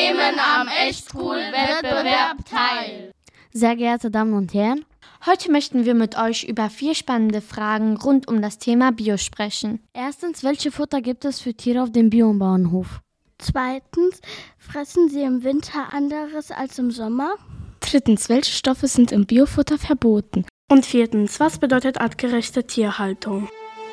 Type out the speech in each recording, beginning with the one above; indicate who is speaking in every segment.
Speaker 1: nehmen am Echt-Cool-Wettbewerb teil.
Speaker 2: Sehr geehrte Damen und Herren, heute möchten wir mit euch über 4 spannende Fragen rund um das Thema Bio sprechen. Erstens, welche Futter gibt es für Tiere auf dem Biobauernhof?
Speaker 3: Zweitens, fressen sie im Winter anderes als im Sommer?
Speaker 4: Drittens, welche Stoffe sind im Biofutter verboten?
Speaker 5: Und viertens, was bedeutet artgerechte Tierhaltung?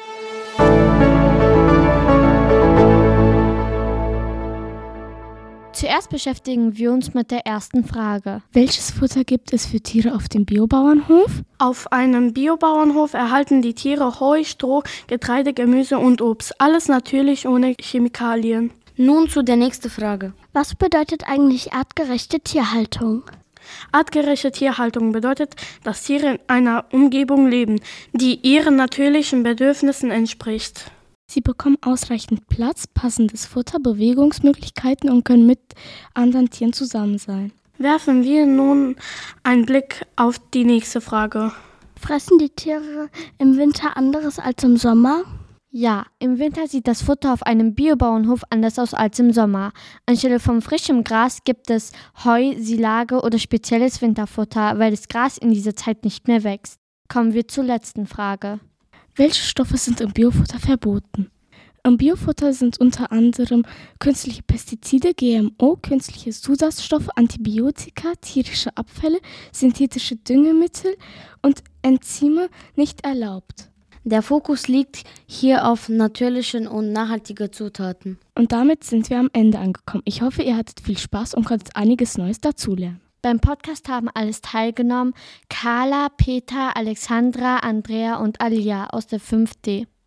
Speaker 2: Zuerst beschäftigen wir uns mit der ersten Frage.
Speaker 4: Welches Futter gibt es für Tiere auf dem Biobauernhof?
Speaker 5: Auf einem Biobauernhof erhalten die Tiere Heu, Stroh, Getreide, Gemüse und Obst. Alles natürlich ohne Chemikalien.
Speaker 2: Nun zu der nächsten Frage.
Speaker 3: Was bedeutet eigentlich artgerechte Tierhaltung?
Speaker 5: Artgerechte Tierhaltung bedeutet, dass Tiere in einer Umgebung leben, die ihren natürlichen Bedürfnissen entspricht.
Speaker 4: Sie bekommen ausreichend Platz, passendes Futter, Bewegungsmöglichkeiten und können mit anderen Tieren zusammen sein.
Speaker 5: Werfen wir nun einen Blick auf die nächste Frage.
Speaker 3: Fressen die Tiere im Winter anderes als im Sommer?
Speaker 2: Ja, im Winter sieht das Futter auf einem Biobauernhof anders aus als im Sommer. Anstelle von frischem Gras gibt es Heu, Silage oder spezielles Winterfutter, weil das Gras in dieser Zeit nicht mehr wächst. Kommen wir zur letzten Frage.
Speaker 4: Welche Stoffe sind im Biofutter verboten? Im Biofutter sind unter anderem künstliche Pestizide, GMO, künstliche Zusatzstoffe, Antibiotika, tierische Abfälle, synthetische Düngemittel und Enzyme nicht erlaubt.
Speaker 2: Der Fokus liegt hier auf natürliche und nachhaltige Zutaten.
Speaker 4: Und damit sind wir am Ende angekommen. Ich hoffe, ihr hattet viel Spaß und konntet einiges Neues dazulernen.
Speaker 2: Beim Podcast haben alles teilgenommen: Carla, Peter, Alexandra, Andrea und Alia aus der 5D.